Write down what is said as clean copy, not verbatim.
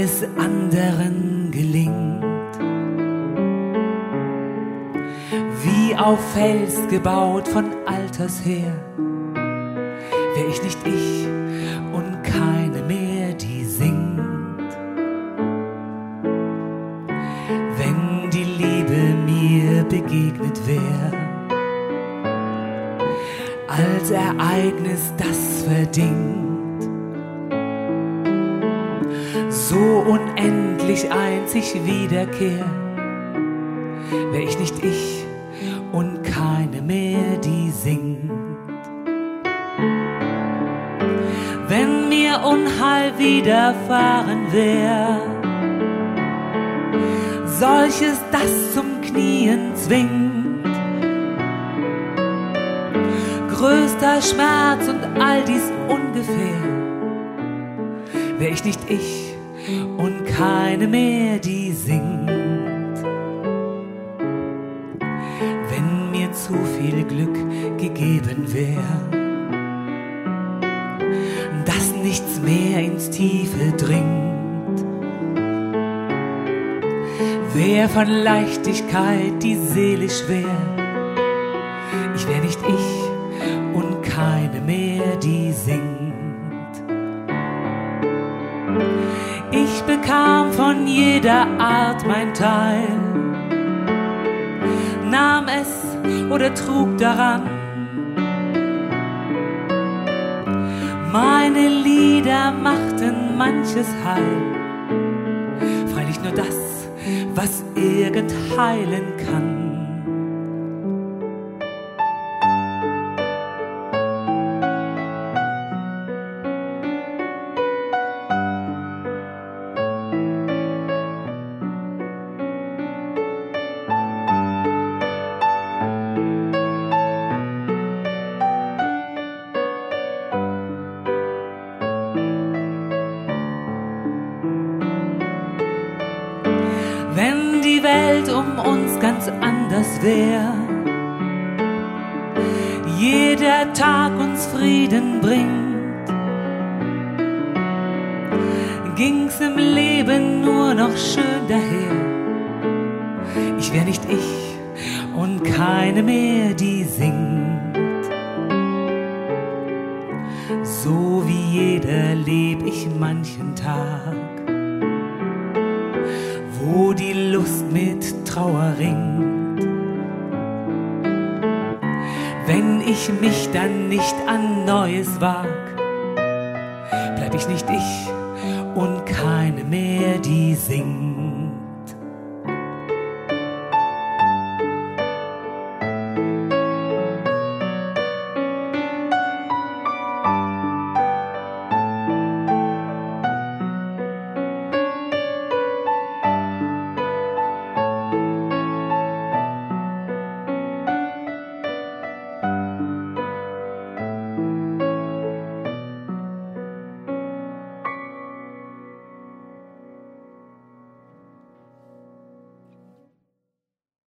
es anderen gelingt. Wie auf Fels gebaut von alters her, wär ich nicht ich und keine mehr, die singt. Wenn die Liebe mir begegnet wär, als Ereignis, das verdingt, so unendlich einzig wiederkehr, wär ich nicht ich und keine mehr, die singt. Wenn mir Unheil widerfahren wär, solches, das zum Knien zwingt, größter Schmerz und all dies ungefähr, wär ich nicht ich und keine mehr, die singt. Wenn mir zu viel Glück gegeben wär, dass nichts mehr ins Tiefe dringt, wär von Leichtigkeit die Seele schwer, ich wär nicht ich und keine mehr, die singt. Ich bekam von jeder Art mein Teil, nahm es oder trug daran. Meine Lieder machten manches heil, freilich nur das, was irgend heilen kann. Wenn die Welt um uns ganz anders wär, jeder Tag uns Frieden bringt, ging's im Leben nur noch schön daher, ich wär nicht ich und keine mehr, die singt. So wie jeder leb ich manchen Tag, wo die Lust mit Trauer ringt. Wenn ich mich dann nicht an Neues wag, bleib ich nicht ich und keine mehr, die singt.